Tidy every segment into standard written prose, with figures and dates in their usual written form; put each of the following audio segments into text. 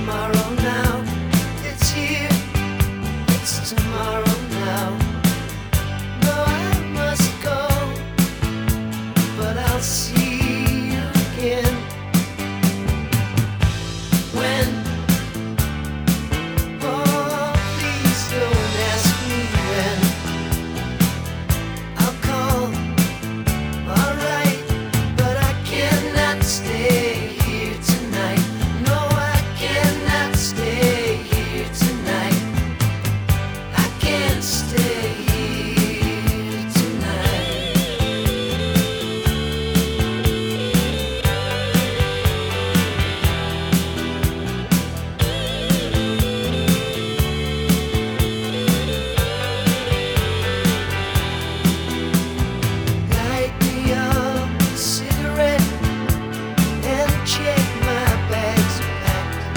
tomorrow now. It's here, it's tomorrow now. No, I must go, but I'll see you again. When? Oh, please don't ask me when. I'll call, alright, but I cannot stay here tonight. No, I cannot stay here tonight. I can't stay here tonight. Light me up a cigarette and check my bags are packed.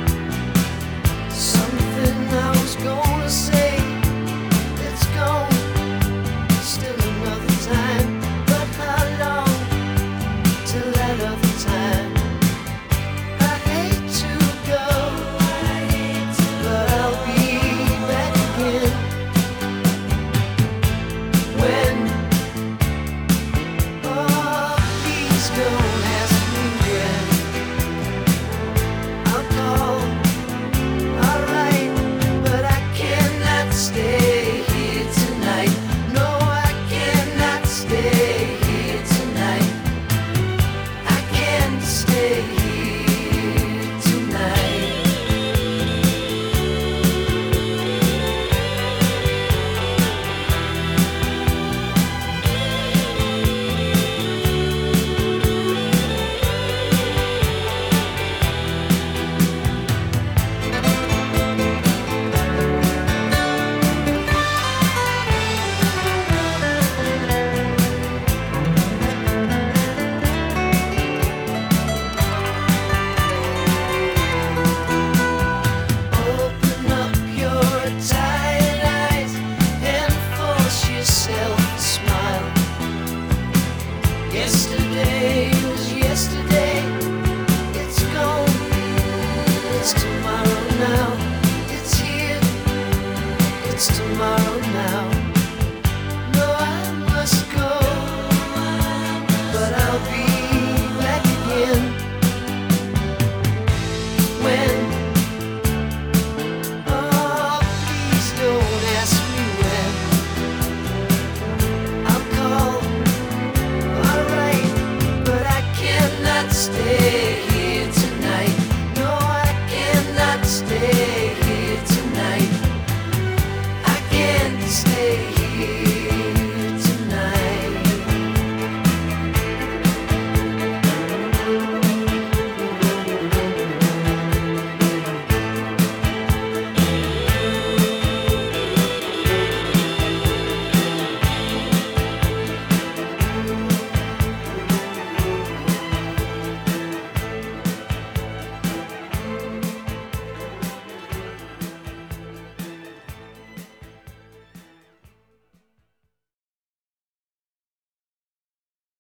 Something I was gonna say, it's gone. Still another time, but how long till that other time? I hate to go, but I'll be back again. When? Oh, please don't ask me when. I'll call, alright, but I cannot stay here tonight. No, I cannot stay here tonight. I can't stay here tonight. Open up your tired eyes and force yourself to smile. Yesterday was yesterday, it's gone. It's tomorrow now, it's here, it's tomorrow now. No, I must go, but I'll be back again. When? Oh, please don't ask me when. I'll call, alright, but I cannot stay here tonight. No, I cannot stay